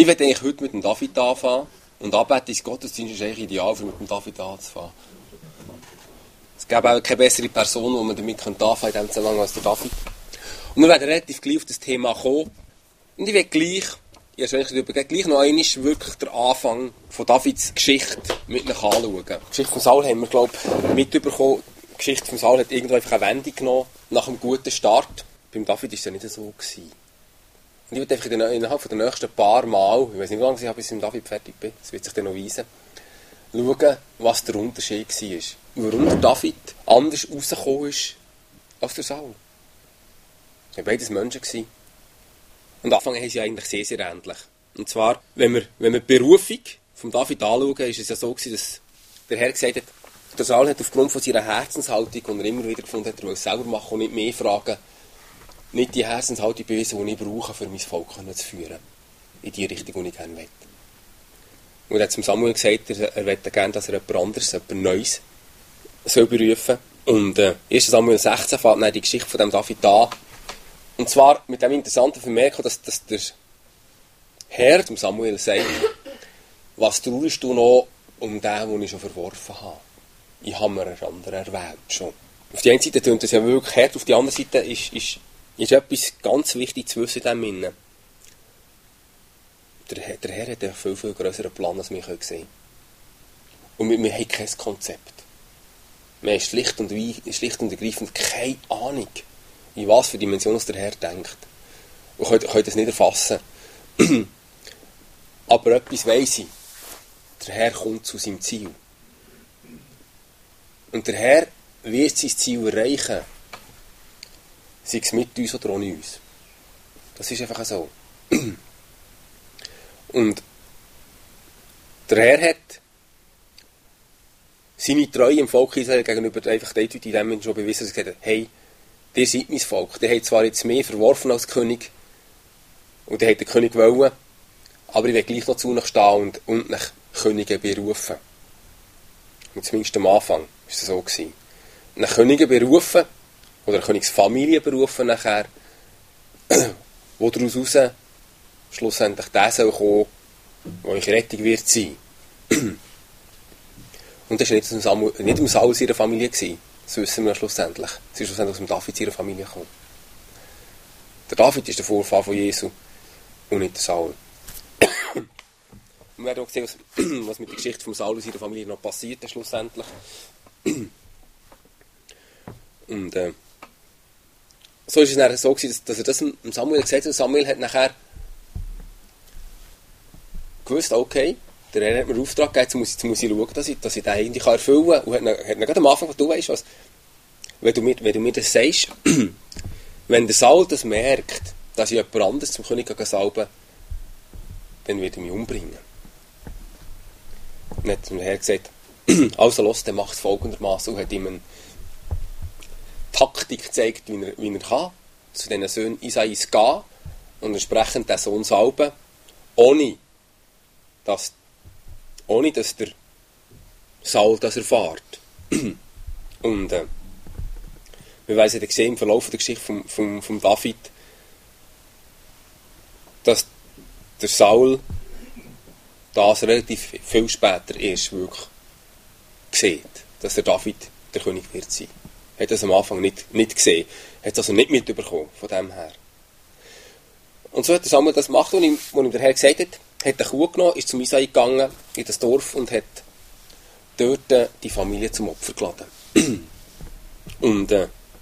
Ich werde eigentlich heute mit dem David anfangen. Und Anbetungsgottesdienst ist eigentlich ideal, für mit dem David anzufangen. Es gäbe auch keine bessere Person, die man damit anfangen könnte, in dem Zusammenhang als der David. Und wir werden relativ gleich auf das Thema kommen. Und ich werde gleich noch einmal wirklich den Anfang von Davids Geschichte mit euch anschauen. Die Geschichte von Saul haben wir, glaube ich, mitbekommen. Die Geschichte von Saul hat irgendwo einfach eine Wendung genommen, nach einem guten Start. Beim David war es ja nicht so gewesen. Und ich werde einfach innerhalb der nächsten paar Mal, ich weiß nicht, wie lange ich habe, bis ich mit David fertig bin, das wird sich dann noch weisen, schauen, was der Unterschied war. Warum der David anders rausgekommen ist als der Saul. Es waren beides Menschen. Und anfangen haben sie eigentlich sehr, sehr ähnlich. Und zwar, wenn wir die Berufung von David anschauen, ist es ja so gewesen, dass der Herr gesagt hat, der Saul hat aufgrund von seiner Herzenshaltung, die er immer wieder gefunden hat, er will es selber machen und nicht mehr fragen, nicht die Herzenshaltung bewiesen, die ich brauche, für mein Volk zu führen. In die Richtung, die ich gerne will. Und er hat zum Samuel gesagt, er möchte gerne, dass er jemand anderes, jemand Neues soll berufen. Und 1. Samuel 16 fängt dann die Geschichte von dem David an. Und zwar mit dem interessanten Vermerken, dass der Herr zum Samuel sagt, was traust du noch um den, den ich schon verworfen habe? Ich habe mir einen anderen erwählt schon. Auf die einen Seite tönt das ja wirklich hart, auf die andere Seite ist etwas ganz wichtig zu wissen in diesem Sinne. Der Herr hat einen viel, viel grösseren Plan, als wir sehen können. Und wir haben kein Konzept. Wir haben schlicht und ergreifend keine Ahnung, in was für Dimensionen der Herr denkt. Wir können das nicht erfassen. Aber etwas weiss ich. Der Herr kommt zu seinem Ziel. Und der Herr wird sein Ziel erreichen. Sei es mit uns oder ohne uns. Das ist einfach so. Und der Herr hat seine Treue im Volk Israel gegenüber einfach dort in dem Menschen schon bewiesen, dass er gesagt hat, hey, ihr seid mein Volk. Der hat zwar jetzt mehr verworfen als König, und der hat den König wollen, aber ich will gleich noch zu euch stehen und nach Könige berufen. Und zumindest am Anfang war es so gewesen. Nach Könige berufen, oder Königsfamilie berufen nachher, wo daraus raus schlussendlich der soll kommen, der euch Rettung wird sein. Und das war nicht um Saul seiner Familie gewesen. Das wissen wir schlussendlich. Es ist schlussendlich aus dem David seiner Familie gekommen. Der David ist der Vorfahr von Jesu und nicht der Saul. Und wir werden auch sehen, was mit der Geschichte von Saul und seiner Familie noch passiert ist schlussendlich. Und so ist es dann so gewesen, dass er das dem Samuel gesagt hat. Und Samuel hat nachher gewusst, okay, der Herr hat mir einen Auftrag gegeben, jetzt muss ich schauen, dass ich den irgendwie erfüllen kann. Und hat dann gerade am Anfang, du weißt was, wenn du mir das sagst, wenn der Saul das merkt, dass ich jemand anderes zum König salben, dann wird er mich umbringen. Und dann hat der Herr gesagt, also los, der macht es folgendermaßen und hat ihm eine Taktik gezeigt, wie er kann, zu diesen Söhnen Isais gehen und entsprechend den Sohn salben, ohne dass der Saul das erfährt. Und wir werden dann sehen im Verlauf der Geschichte von David, dass der Saul das relativ viel später erst wirklich sieht, dass der David der König wird sein. Er hat das am Anfang nicht gesehen, hat es also nicht mitbekommen von dem her. Und so hat der Samuel das gemacht, was ihm der Herr gesagt hat, hat eine Kuh genommen, ist zum Isai gegangen, in das Dorf, und hat dort die Familie zum Opfer geladen. Und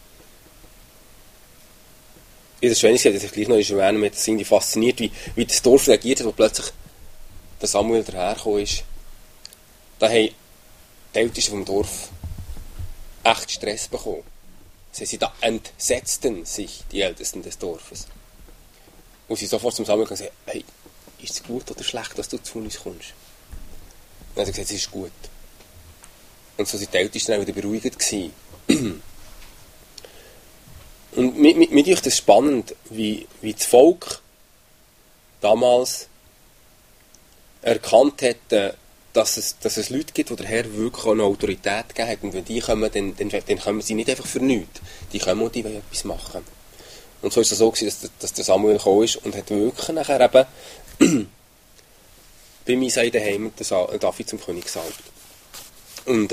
das Schöne ist, dass ich gleich noch erwähnen, mich hat das irgendwie fasziniert, wie das Dorf reagiert hat, wo plötzlich der Samuel dahergekommen ist. Da haben die Ältesten vom Dorf echt Stress bekommen. Da entsetzten sich die Ältesten des Dorfes. Und sie sofort zum Samuel gesagt, hey, ist es gut oder schlecht, dass du zu uns kommst? Und dann hat er gesagt, es ist gut. Und so sind die Ältesten dann wieder beruhigt gewesen. Und mir ist das spannend, wie das Volk damals erkannt hat, dass es Leute gibt, die der Herr wirklich eine Autorität gegeben hat. Und wenn die kommen, dann kommen sie nicht einfach für nichts. Die kommen und die wollen etwas machen. Und so ist es so gewesen, dass der Samuel gekommen ist und hat wirklich nachher eben bei Isai daheim David zum König gesalbt. Und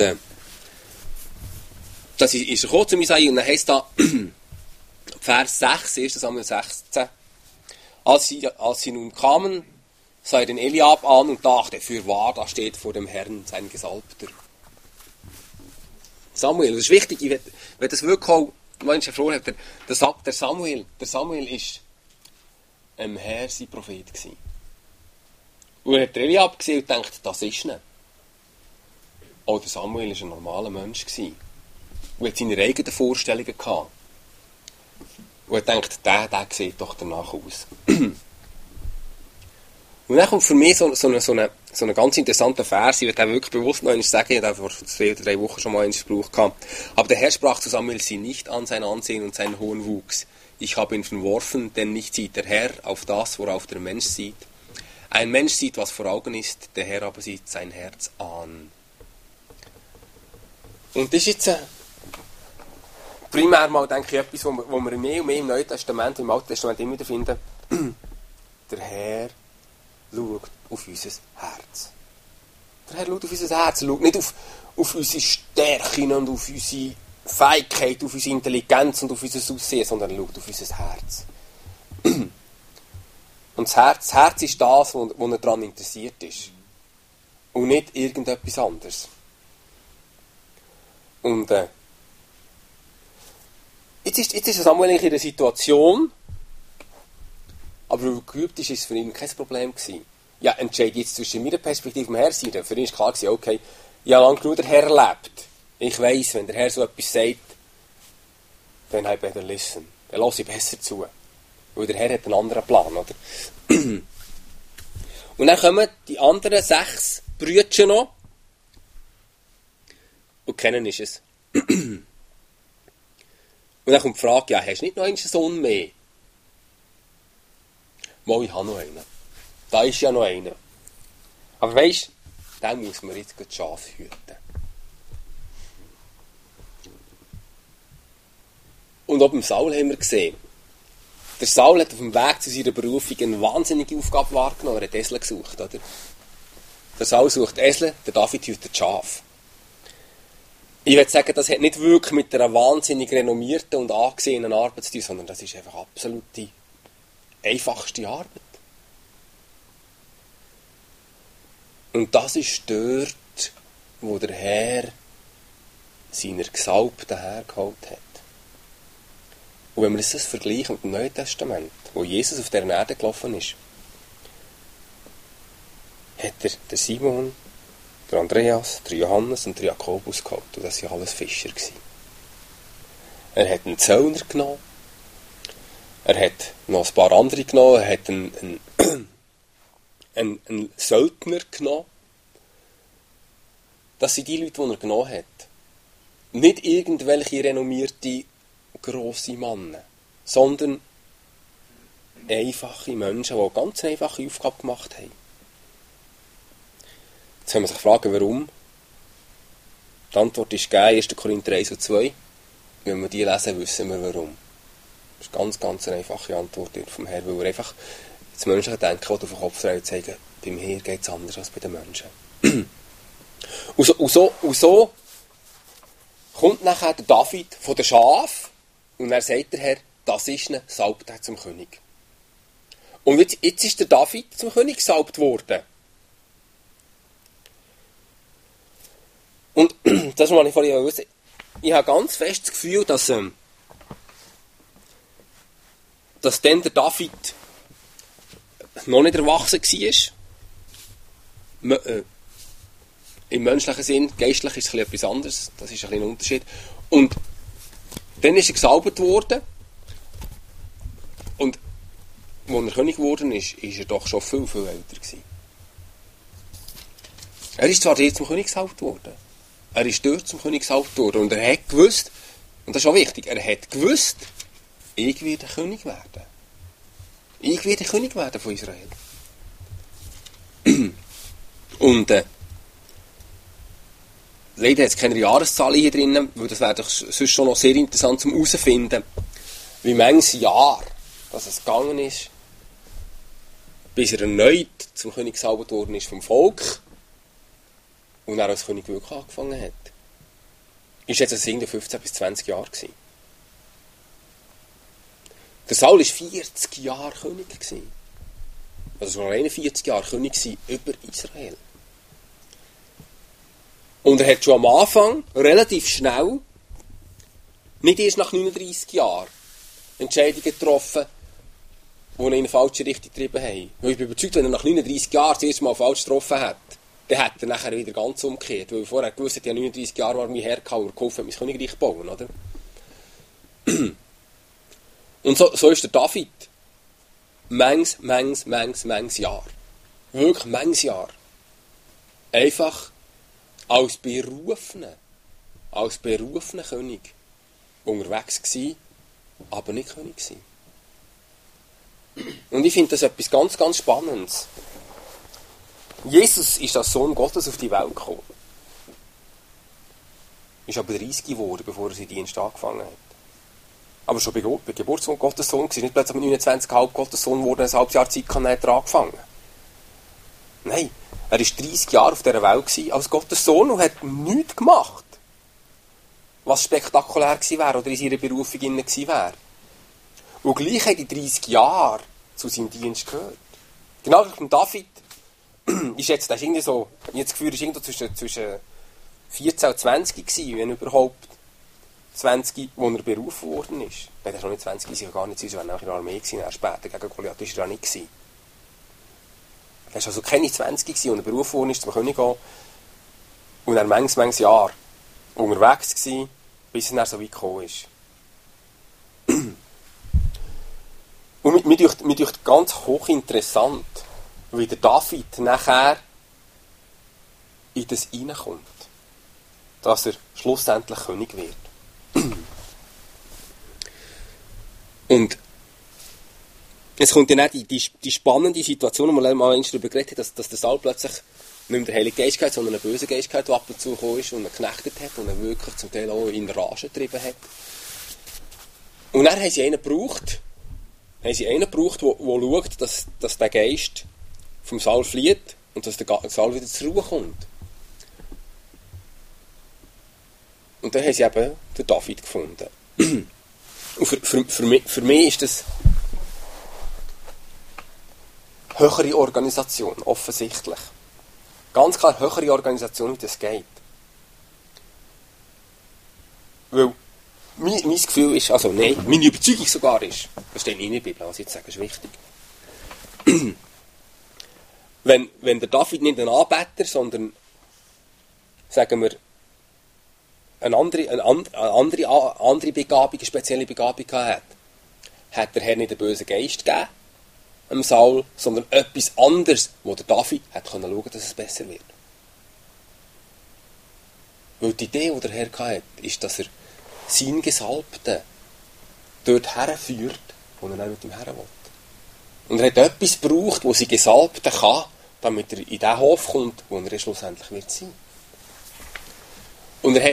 das ist er gekommen zu Isai und dann heisst da Vers 6, 1. Samuel 16. Als sie nun kamen, sah er den Eliab an und dachte, fürwahr, da steht vor dem Herrn sein Gesalbter. Samuel, das ist wichtig, ich will das wirklich auch, manchmal hervorheben, der Samuel ist Herr sein Prophet gewesen. Und er hat Eliab gesehen und denkt, das ist nicht. Auch der Samuel war ein normaler Mensch gewesen. Und hat seine eigenen Vorstellungen gehabt. Und er denkt, der sieht doch danach aus. Und dann kommt für mich so eine ganz interessante Vers, ich werde den wirklich bewusst noch einmal sagen, ich habe vor 2 oder 3 Wochen schon mal einen Spruch gehabt. Aber der Herr sprach zu Samuel, sieh nicht an sein Ansehen und seinen hohen Wuchs. Ich habe ihn verworfen, denn nicht sieht der Herr auf das, worauf der Mensch sieht. Ein Mensch sieht, was vor Augen ist, der Herr aber sieht sein Herz an. Und das ist jetzt primär mal, denke ich, etwas, wo wir mehr und mehr im Neuen Testament, im Alten Testament immer wieder finden. Der Herr schaut auf unser Herz. Der Herr schaut auf unser Herz. Er schaut nicht auf unsere Stärken und auf unsere Fähigkeit, auf unsere Intelligenz und auf unser Aussehen, sondern er schaut auf unser Herz. Und das Herz ist das, wo er daran interessiert ist. Und nicht irgendetwas anderes. Und jetzt ist Samuel in einer Situation, aber weil er geübt ist, ist es für ihn kein Problem gewesen. Ja, entscheide jetzt zwischen meiner Perspektive und dem Herr sein. Für ihn war klar gewesen, okay, ich habe lange genug den Herr erlebt. Ich weiss, wenn der Herr so etwas sagt, dann I better listen. Dann höre ich besser zu. Weil der Herr hat einen anderen Plan, oder? Und dann kommen die anderen 6 Brüder noch. Und kennen ist es. Und dann kommt die Frage, ja, hast du nicht noch einen Sohn mehr? Mal, ich habe noch einen. Da ist ja noch einer. Aber weisst, den muss man jetzt das Schaf hüten. Und auch beim Saul haben wir gesehen, der Saul hat auf dem Weg zu seiner Berufung eine wahnsinnige Aufgabe wahrgenommen. Er hat Esel gesucht, oder? Der Saul sucht Esel, der David hütet Schaf. Ich würde sagen, das hat nicht wirklich mit einer wahnsinnig renommierten und angesehenen Arbeit zu tun, sondern das ist einfach absolut die einfachste Arbeit. Und das ist dort, wo der Herr seiner Gesalbten hergeholt hat. Und wenn wir das vergleichen mit dem Neuen Testament, wo Jesus auf dieser Erde gelaufen ist, hat er den Simon, der Andreas, der Johannes und der Jakobus geholt. Und das waren alles Fischer. Er hat einen Zöllner genommen, er hat noch ein paar andere genommen, er hat einen Söldner genommen. Das sind die Leute, die er genommen hat. Nicht irgendwelche renommierte grosse Männer, sondern einfache Menschen, die eine ganz einfache Aufgabe gemacht haben. Jetzt kann man sich fragen, warum. Die Antwort ist gegeben, 1. Korinther 1 und 2. Wenn wir die lesen, wissen wir warum. Das ist eine ganz einfache Antwort vom Herrn, weil er einfach das menschliche Denken auf den Kopf drehen und sagen, beim Herrn geht es anders als bei den Menschen. und so kommt nachher der David von der Schaf und er sagt der Herr, das ist ein Salbter zum König. Und jetzt ist der David zum König gesalbt worden. Und das, was ich vorhin wusste, ich habe ganz fest das Gefühl, dass dann der David noch nicht erwachsen war. Im menschlichen Sinn, geistlich ist es etwas anderes, das ist ein Unterschied. Und dann ist er gesalbt worden. Und als er König geworden ist er doch schon viel älter gewesen. Er ist zwar dort zum König gesalbt worden. Er ist dort zum König gesalbt worden. Und er hat gewusst, und das ist auch wichtig, er hat gewusst, ich werde König werden. Ich werde König werden von Israel. Und leider hat es keine Jahreszahlen hier drin, weil das wäre doch sonst schon noch sehr interessant zum herausfinden, wie manches Jahr dass es gegangen ist, bis er erneut zum König gesalbt worden ist vom Volk und er als König wirklich angefangen hat. Ist jetzt das irgendwie 15 bis 20 Jahre gewesen. Der Saul war 40 Jahre König gewesen. Also schon 41 Jahre König gewesen über Israel. Und er hat schon am Anfang relativ schnell, nicht erst nach 39 Jahren, Entscheidungen getroffen, die ihn in eine falsche Richtung getrieben haben. Weil ich bin überzeugt, wenn er nach 39 Jahren das erste Mal falsch getroffen hat, dann hat er nachher wieder ganz umgekehrt. Weil vorher gewusst hat, ja 39 Jahre war mein Herr und geholfen, mein Königreich zu bauen, oder? Und so ist der David manches Jahr, wirklich manches Jahr, einfach als berufener König unterwegs gewesen, aber nicht König gewesen. Und ich finde das etwas ganz, ganz Spannendes. Jesus ist als Sohn Gottes auf die Welt gekommen. Ist aber 30 geworden, bevor er seinen Dienst angefangen hat. Aber schon bei Geburt Gottes Sohn war, nicht plötzlich mit 29,5 Gottes Sohn geworden, ein halbes Jahr Zeit kann er angefangen. Nein, er war 30 Jahre auf dieser Welt gewesen, als Gottes Sohn und hat nichts gemacht, was spektakulär gewesen wäre oder in seiner Berufung gewesen wäre. Und gleich hat die 30 Jahre zu seinem Dienst gehört. Genau wie beim David ist jetzt, das ist irgendwie so, jetzt Gefühl ist irgendwo zwischen 14 und 20 gewesen, wenn überhaupt 20, wo er berufen worden ist. Nein, er ist noch nicht 20, ist ja gar nicht, er war auch in der Armee gewesen, später gegen Goliath ist er ja nicht gewesen. Er war also keine 20 gewesen, und er berufen worden ist zum König gehen. Und er war manches Jahr unterwegs gewesen, bis er so weit gekommen ist. Und mir dünkt ganz hochinteressant, wie der David nachher in das hineinkommt, dass er schlussendlich König wird. Und jetzt kommt dann auch die spannende Situation, wo man mal darüber geredet hat, dass der Saul plötzlich nicht mehr der Heilige Geist hat, sondern eine böse Geist hat, der ab und zu gekommen ist und ihn geknechtet hat und ihn wirklich zum Teil auch in Rage getrieben hat. Und dann haben sie einen gebraucht, der schaut, dass der Geist vom Saul flieht und dass der Saul wieder zur Ruhe kommt. Und dann haben sie eben den David gefunden. Und für mich ist das höhere Organisation, offensichtlich. Ganz klar höhere Organisation, wie das geht. Weil mein Gefühl ist, also nein, meine Überzeugung sogar ist, das steht in der Bibel, was ich jetzt sage, ist wichtig. Wenn der David nicht ein Anbeter, sondern, sagen wir, eine andere Begabung, eine spezielle Begabung hat der Herr nicht den bösen Geist gegeben, dem Saul, sondern etwas anderes, wo der David hat schauen konnte, dass es besser wird. Weil die Idee, die der Herr hatte, ist, dass er seinen Gesalbten dort herführt, wo er mit ihm her will. Und er hat etwas gebraucht, wo sie Gesalbten kann, damit er in den Hof kommt, wo er schlussendlich wird sein. Und er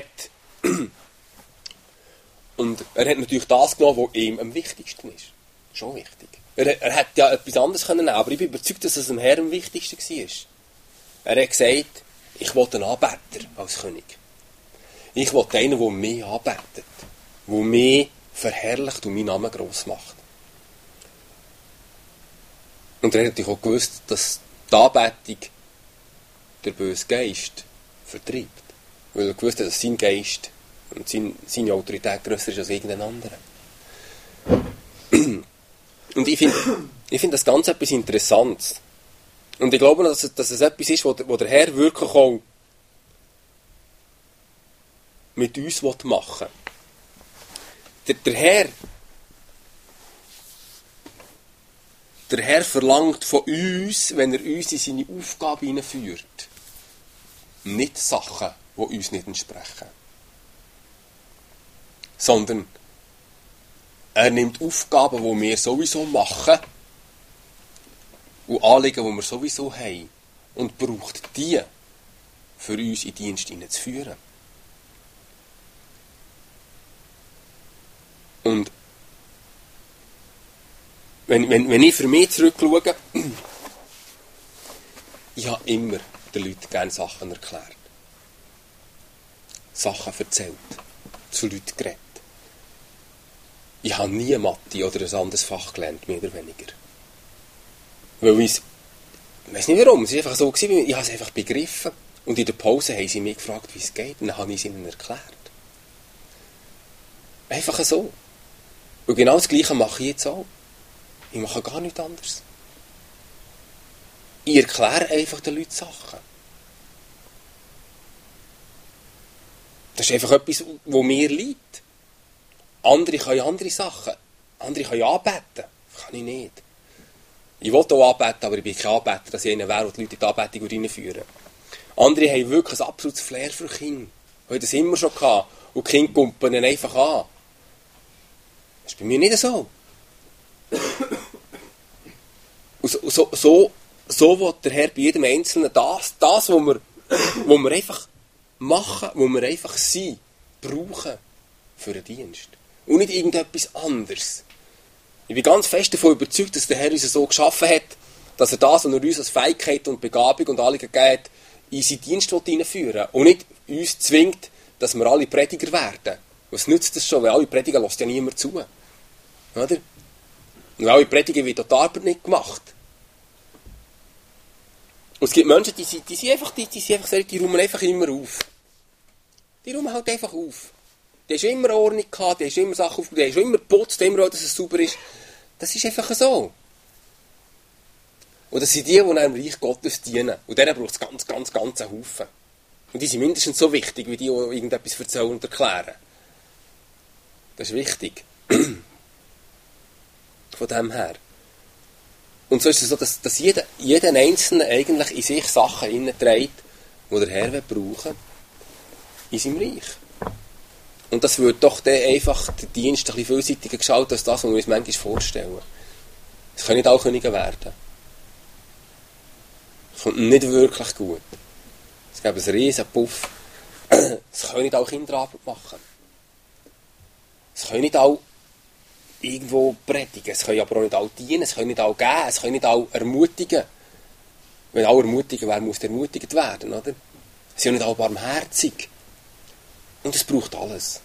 hat natürlich das genommen, was ihm am wichtigsten ist. Schon wichtig. Er hätte ja etwas anderes können nehmen, aber ich bin überzeugt, dass es dem Herrn am wichtigsten war. Er hat gesagt, ich will einen Anbeter als König. Ich will einen, der mich anbetet, der mich verherrlicht und meinen Namen gross macht. Und er hat natürlich auch gewusst, dass die Anbetung der böse Geist vertreibt. Weil er gewusst hat, dass sein Geist und seine Autorität grösser ist als irgendein anderer. Und ich finde das ganz etwas Interessantes. Und ich glaube, dass es etwas ist, wo der Herr wirklich auch mit uns machen will. Der Herr verlangt von uns, wenn er uns in seine Aufgabe hineinführt, nicht Sachen, die uns nicht entsprechen. Sondern er nimmt Aufgaben, die wir sowieso machen und Anliegen, die wir sowieso haben und braucht die, für uns in den Dienst hineinzuführen. Und wenn ich für mich zurückschaue, Ich habe immer den Leuten gerne Sachen erklärt. Sachen erzählt. Zu Leuten geredet. Ich habe nie Mathe oder ein anderes Fach gelernt, mehr oder weniger. Weil ich weiß nicht warum, es war einfach so, ich habe es einfach begriffen. Und in der Pause haben sie mich gefragt, wie es geht, und dann habe ich es ihnen erklärt. Einfach so. Und genau das Gleiche mache ich jetzt auch. Ich mache gar nichts anderes. Ich erkläre einfach den Leuten Sachen. Das ist einfach etwas, was mir liegt. Andere können andere Sachen. Andere können anbeten. Das kann ich nicht. Ich will auch anbeten, aber ich bin kein Anbeter, dass ich einer wäre, der die Leute in die Anbetung reinführen. Andere haben wirklich ein absolutes Flair für Kinder. Die haben das immer schon gehabt. Und die Kinder kumpen ihn einfach an. Das ist bei mir nicht so. Und so will der Herr bei jedem Einzelnen das was wir einfach machen, wo wir einfach sind, brauchen für den Dienst. Und nicht irgendetwas anderes. Ich bin ganz fest davon überzeugt, dass der Herr uns so geschaffen hat, dass er das, was er uns als Fähigkeit und Begabung und Anliegen gegeben hat, in seinen Dienst hineinführen will. Und nicht uns zwingt, dass wir alle Prediger werden. Was nützt das schon, weil alle Prediger lässt ja niemand zu. Oder? Und alle Prediger wird die Arbeit nicht gemacht. Und es gibt Menschen, die sind einfach so, die räumen einfach immer auf. Die räumen halt einfach auf. Die hast immer Ordnung gehabt, die hast immer Sachen aufgebaut, die hast immer geputzt, immer auch, dass es sauber ist. Das ist einfach so. Und das sind die einem Reich Gottes dienen. Und denen braucht es ganz einen Haufen. Und die sind mindestens so wichtig, wie die, die irgendetwas erzählen und erklären. Das ist wichtig. Von dem her. Und so ist es so, dass jeder Einzelne eigentlich in sich Sachen hineinträgt, die der Herr brauchen in seinem Reich. Und das wird doch dann einfach den Dienst ein bisschen vielseitiger gestalten, als das, was wir uns manchmal vorstellen. Es können nicht alle Könige werden. Es kommt nicht wirklich gut. Es gibt einen riesen Puff. Es können nicht alle Kinderarbeit machen. Es können nicht alle irgendwo predigen. Es können aber auch nicht alle dienen. Es können nicht alle geben. Es können nicht alle ermutigen. Wenn alle ermutigen werden, muss ermutigt werden, oder? Sie sind nicht alle barmherzig. Und es braucht alles.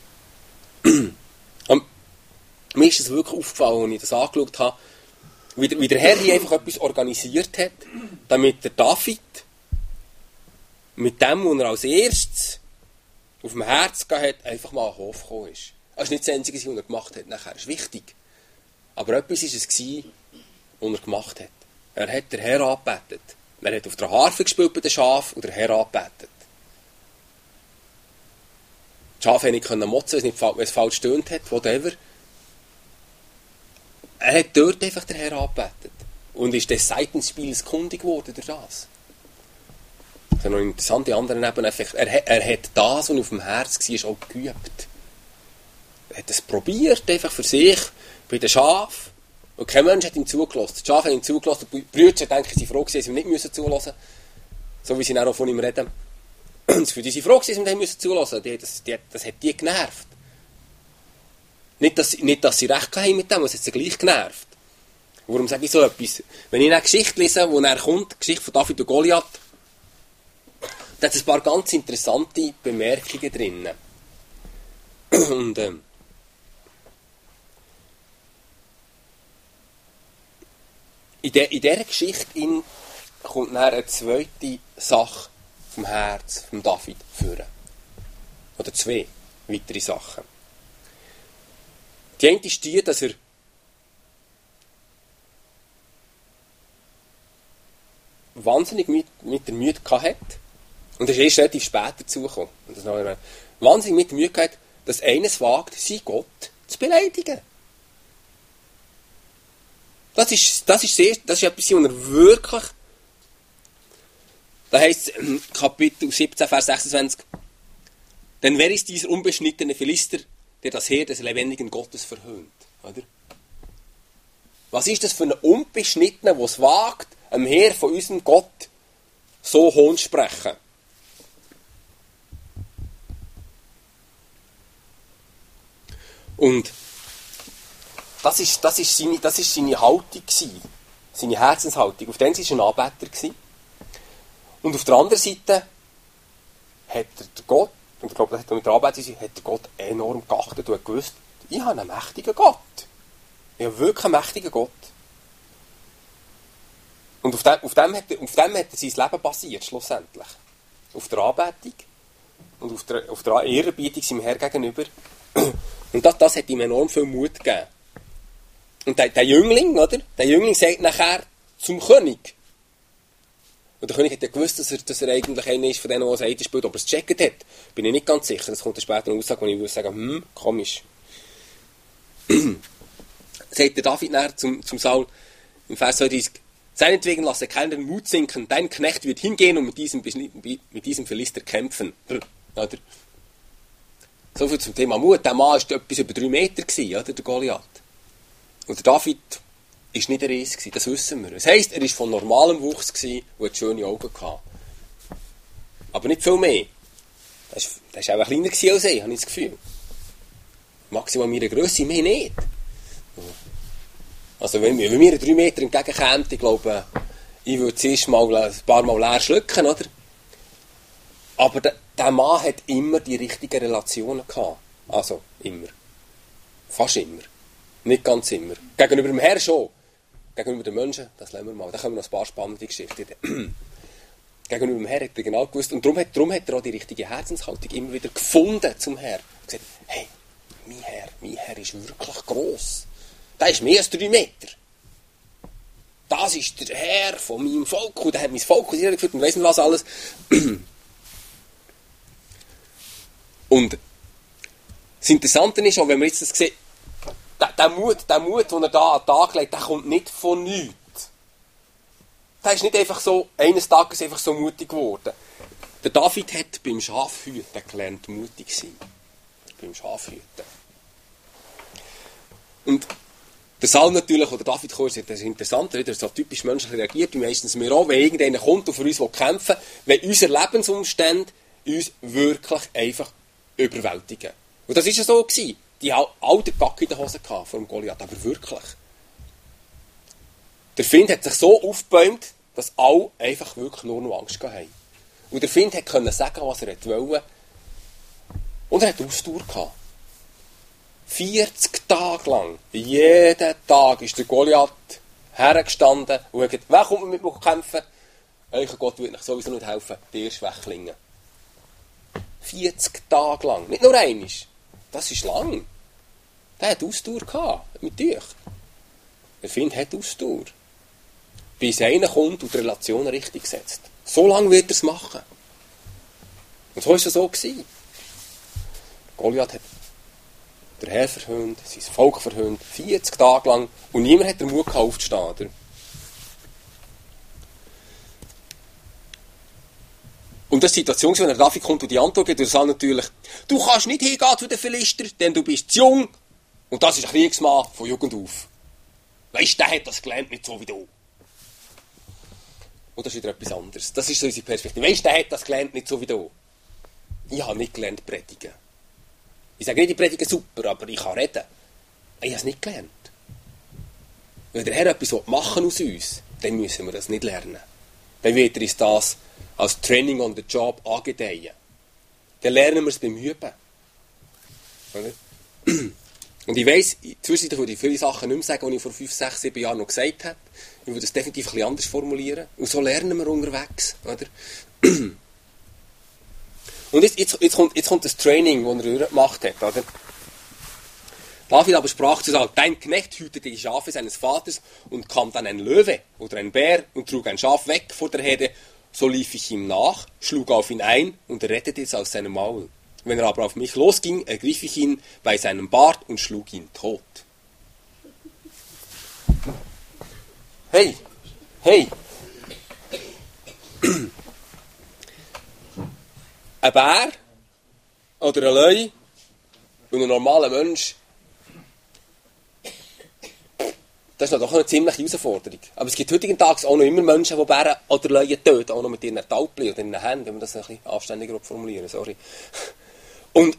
Und mir ist es wirklich aufgefallen, als ich das angeschaut habe, wie der Herr hier einfach etwas organisiert hat, damit der David mit dem, was er als erstes auf dem Herz gehabt hat, einfach mal an den Hof gekommen ist. Das ist nicht das Einzige, was er gemacht hat. Nachher ist wichtig. Aber etwas war es, was er gemacht hat. Er hat den Herr angebetet. Er hat auf der Harfe gespielt bei den Schafen und den Herr angebetet. Die Schafe haben nicht motzen, wenn es falsch stöhnt hat, whatever. Er hat dort einfach den Herr angebetet. Und ist des Seitenspiels kundig geworden durch das. Das ist noch interessant, die anderen eben einfach, er hat das, was auf dem Herz war, auch geübt. Er hat es probiert, einfach für sich, bei den Schafen. Und kein Mensch hat ihm zugelassen. Die Schafe haben ihm zugelassen. Die Brüder denken, sie froh gewesen, dass sie ihm nicht zulassen müssen. So wie sie dann auch von ihm reden. Und für die sie froh gewesen, dass sie ihm zulassen müssen. Das hat die genervt. Nicht, dass sie recht haben mit dem, es hat sie gleich genervt. Warum sage ich so etwas? Wenn ich eine Geschichte lese, wo er kommt, die Geschichte von David und Goliath, da hat es ein paar ganz interessante Bemerkungen drin. Und in dieser Geschichte kommt dann eine zweite Sache vom Herz von David führen. Oder zwei weitere Sachen. Die eine ist die, dass er wahnsinnig mit der Mühe hatte. Und er ist erst relativ spät dazugekommen. Wahnsinnig mit der Mühe hatte, dass eines wagt, sein Gott zu beleidigen. Das ist etwas, was er wirklich... Da heisst es Kapitel 17, Vers 26. Denn wer ist dieser unbeschnittene Philister, der das Heer des lebendigen Gottes verhöhnt? Oder? Was ist das für ein Unbeschnittener, der es wagt, am Heer von unserem Gott so Hohn zu sprechen? Und das ist seine Haltung gewesen, seine Herzenshaltung. Auf den war er ein Anbeter gewesen. Und auf der anderen Seite hat der Gott, und ich glaube, das hat auch mit der Arbeit zu tun, hat der Gott enorm geachtet und gewusst, ich habe einen mächtigen Gott. Ich habe wirklich einen mächtigen Gott. Und auf dem hat sein Leben basiert, schlussendlich. Auf der Anbetung und auf der Ehrerbietung seinem Herrn gegenüber. Und das hat ihm enorm viel Mut gegeben. Und der Jüngling, oder? Der Jüngling sagt nachher zum König. Und der König hat ja gewusst, dass er eigentlich einer ist von denen, der sagt, spielt, ob er es gecheckt hat. Bin ich nicht ganz sicher. Das kommt dann später eine Aussage, wo ich würde sagen, komisch. Sagt der David nachher zum Saul im Vers 32, seinetwegen lasse keiner den Mut sinken, dein Knecht wird hingehen und mit diesem Philister kämpfen. Oder? So viel zum Thema Mut. Der Mann war etwas über 3 Meter, oder? Der Goliath. Und der David war nicht der Riese, das wissen wir. Das heisst, er war von normalem Wuchs und hatte schöne Augen gehabt. Aber nicht viel mehr. Er war auch kleiner als ich, habe ich das Gefühl. Maximal meine Grösse, mehr nicht. Also wenn mir 3 Meter entgegenkäme, ich glaube, ich würde zuerst mal ein paar Mal leer schlucken, oder? Aber der Mann hat immer die richtigen Relationen gehabt. Also, immer. Fast immer. Nicht ganz immer. Gegenüber dem Herrn schon. Gegenüber den Menschen, das lassen wir mal. Da kommen noch ein paar spannende Geschichten. Gegenüber dem Herrn hat er genau gewusst. Und darum hat er auch die richtige Herzenshaltung immer wieder gefunden zum Herrn. Er hat gesagt, hey, mein Herr ist wirklich gross. Der ist mehr als 3 Meter. Das ist der Herr von meinem Volk. Und der hat mein Volk aus Israel geführt und weiss nicht was alles. Und das Interessante ist auch, wenn man jetzt das sieht, der Mut, den er da an den Tag legt, der kommt nicht von nichts. Der ist nicht einfach so, eines Tages einfach so mutig geworden. Der David hat beim Schafhüten gelernt, mutig zu sein. Beim Schafhüten. Und der Saul natürlich, oder David kam, das ist interessant, er hat so typisch menschlich reagiert, wie meistens wir auch, wenn irgendeiner kommt und für uns kämpfen will, wenn unsere Lebensumstände uns wirklich einfach überwältigen. Und das war ja so gewesen. Die haben all den Gack in der Hose gehabt vor dem Goliath, aber wirklich. Der Find hat sich so aufgebäumt, dass alle einfach wirklich nur noch Angst haben. Und der Find konnte sagen, was er wollte. Und er hat Ausdauer gehabt. 40 Tage lang, jeden Tag ist der Goliath hergestanden und hat gesagt, wer kommt mit mir kämpfen? Euer Gott wird euch sowieso nicht helfen, der Schwächlinge. 40 Tage lang, nicht nur einmal. Das ist lang. Der hat Ausdauer gehabt, mit euch. Der Find hat Ausdauer. Bis einer kommt und die Relationen richtig setzt. So lange wird er es machen. Und so war es so gewesen. Goliath hat der Herr verhöhnt, sein Volk verhöhnt, 40 Tage lang. Und niemand hat den Mut gehabt, aufzustehen. Oder? Und das ist die Situation, wenn der David kommt und die Antwort gibt, und er sagt natürlich, du kannst nicht hingehen zu den Philister, denn du bist zu jung. Und das ist ein Kriegsmann von Jugend auf. Weisst, der hat das gelernt, nicht so wie du. Und das ist wieder etwas anderes. Das ist so unsere Perspektive. Weisst, der hat das gelernt, nicht so wie du. Ich habe nicht gelernt predigen. Ich sage nicht, ich predige super, aber ich kann reden. Ich habe es nicht gelernt. Wenn der Herr etwas machen aus uns, dann müssen wir das nicht lernen. Dann wird er uns das als Training on the Job angedeihen. Dann lernen wir es beim Üben. Und ich weiss, zwischendurch würde ich viele Sachen nicht mehr sagen, die ich vor 5, 6, 7 Jahren noch gesagt habe. Ich würde es definitiv ein bisschen anders formulieren. Und so lernen wir unterwegs. Oder? Und jetzt kommt das Training, das er gemacht hat. Oder? David aber sprach zu Saul, dein Knecht hütete die Schafe seines Vaters und kam dann ein Löwe oder ein Bär und trug ein Schaf weg vor der Herde. So lief ich ihm nach, schlug auf ihn ein und rettete es aus seinem Maul. Wenn er aber auf mich losging, ergriff ich ihn bei seinem Bart und schlug ihn tot. Hey! Ein Bär oder ein Löwe und ein normaler Mensch, das ist doch eine ziemliche Herausforderung. Aber es gibt heutigen Tages auch noch immer Menschen, die Bären oder Löwen töten, auch noch mit ihren Taubli oder ihren Händen, wenn wir das ein bisschen anständiger formulieren, sorry. Und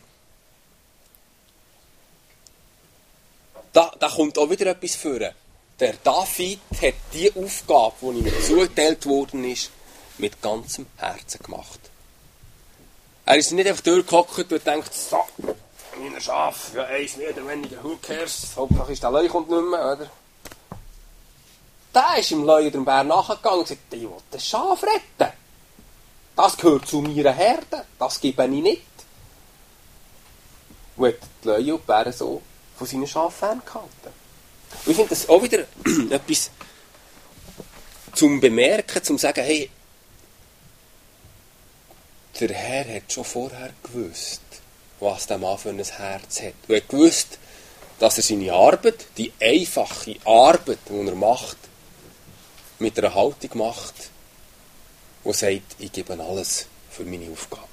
da kommt auch wieder etwas vor. Der David hat die Aufgabe, die ihm zugeteilt worden ist, mit ganzem Herzen gemacht. Er ist nicht einfach durchgehockt und denkt, so, meine Schafe, ja, eins mehr oder weniger, who cares, Hauptsache ist der Leu kommt nicht mehr, oder? Der ist im Leu dem Bär nachgegangen und gesagt, ich will das Schaf retten. Das gehört zu meiner Herde, das gebe ich nicht. Und hat die Leu und die Bären so von seinen Schafen ferngehalten. Und ich finde das auch wieder etwas zum Bemerken, zum sagen, hey, der Herr hat schon vorher gewusst, was der Mann für ein Herz hat. Er hat gewusst, dass er seine Arbeit, die einfache Arbeit, die er macht, mit einer Haltung macht, die sagt, ich gebe alles für meine Aufgabe.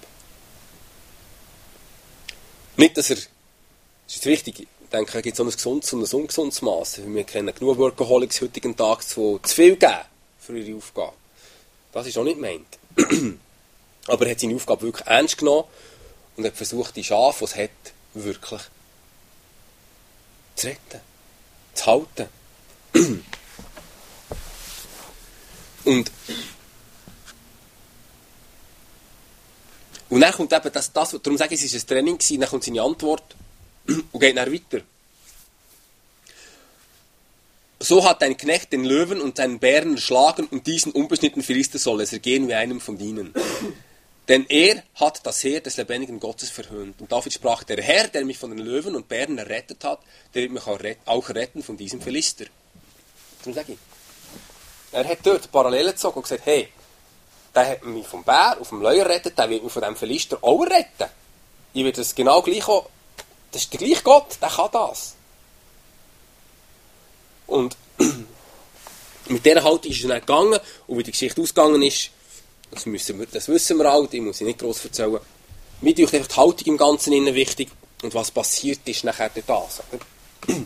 Nicht, dass er, das ist wichtig, ich denke, es gibt so ein gesundes und ein ungesundes Maß. Wir kennen genug Workaholics heutigen Tages, die zu viel geben für ihre Aufgabe. Das ist auch nicht gemeint. Aber er hat seine Aufgabe wirklich ernst genommen und hat versucht, die Schafe, die es hat, wirklich zu retten, zu halten. Und dann kommt eben das, darum sage ich, es war ein Training, dann kommt seine Antwort und geht dann weiter. So hat dein Knecht den Löwen und seinen Bären erschlagen und diesen unbeschnittenen Philister soll es ergehen wie einem von ihnen. Denn er hat das Heer des lebendigen Gottes verhöhnt. Und David sprach, der Herr, der mich von den Löwen und Bären errettet hat, der wird mich auch retten von diesem Philister. Darum sage ich. Er hat dort Parallelen gezogen und gesagt, hey, der hat mich vom Bär auf dem Leu errettet, der wird mich von diesem Philister auch retten. Ich werde das genau gleich auch, das ist der gleiche Gott, der kann das. Und mit dieser Haltung ist es dann gegangen und wie die Geschichte ausgegangen ist, das wissen wir alle, ich muss sie nicht gross erzählen. Mir ist einfach die Haltung im Ganzen innen wichtig und was passiert ist nachher durch das. Oder?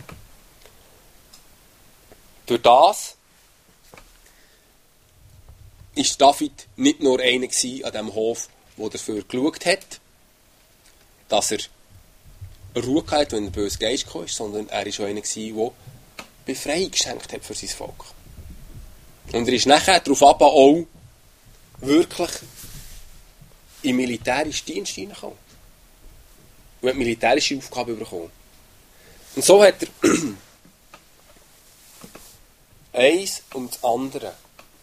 Durch das ist David nicht nur einer gewesen an diesem Hof, der dafür geschaut hat, dass er Ruhe hatte, wenn der böse Geist kam, sondern er war auch einer gewesen, der Befreiung geschenkt hat für sein Volk. Und er ist nachher darauf auch wirklich in militärischen Dienst hineingekommen. Und hat militärische Aufgaben bekommen. Und so hat er eins um das andere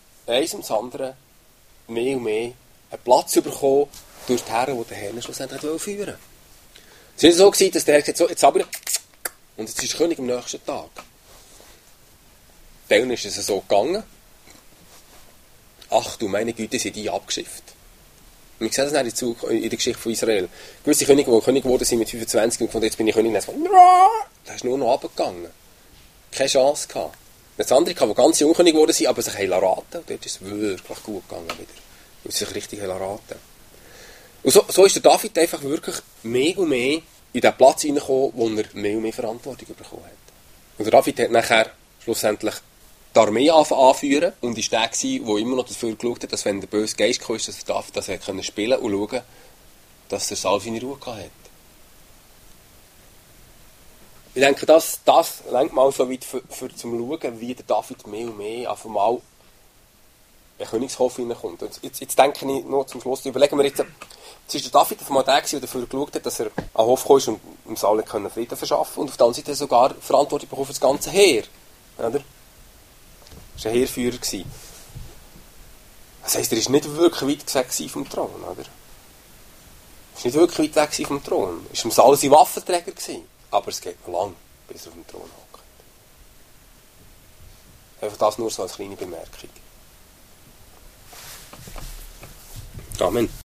mehr und mehr einen Platz bekommen durch die Herren, die der Herr schlussendlich führen wollte. Es war nicht so, dass der Herr gesagt hat, so, jetzt aber und jetzt ist der König am nächsten Tag. Dann ist es so gegangen. Ach du meine Güte, sind die abgeschifft. Und wir sehen das in der Geschichte von Israel. Gewisse Könige, die König geworden sind mit 25 und von jetzt bin ich König, und da ist nur noch runtergegangen. Keine Chance gehabt. Das andere die ganz jung König geworden sind, aber sich raten. Und dort ist es wirklich gut gegangen wieder. Weil sie sich richtig raten. Und so ist der David einfach wirklich mehr und mehr in den Platz hineingekommen, wo er mehr und mehr Verantwortung bekommen hat. Und der David hat nachher schlussendlich die Armee anführen und war der, der immer noch dafür geschaut hat, dass wenn der böse Geist kam, dass er das spielen und schauen, dass der Saul seine Ruhe hatte. Ich denke, das lenkt mal so weit für zum Schauen, wie der David mehr und mehr auf einmal in den Königshof hineinkommt. Jetzt denke ich noch zum Schluss, überlegen wir jetzt ist der David auf einmal der, der dafür geschaut hat, dass er an den Hof kam und dem Saul Frieden verschaffen konnte und auf der anderen Seite sogar Verantwortung bekommen für das ganze Heer. Oder? Er war ein Heerführer. Das heisst, er war nicht wirklich weit weg vom Thron. Oder? Er war nicht wirklich weit weg vom Thron. Er war im Saul sein Waffenträger. Aber es geht noch lang, bis er auf dem Thron hockt. Einfach das nur so als kleine Bemerkung. Amen.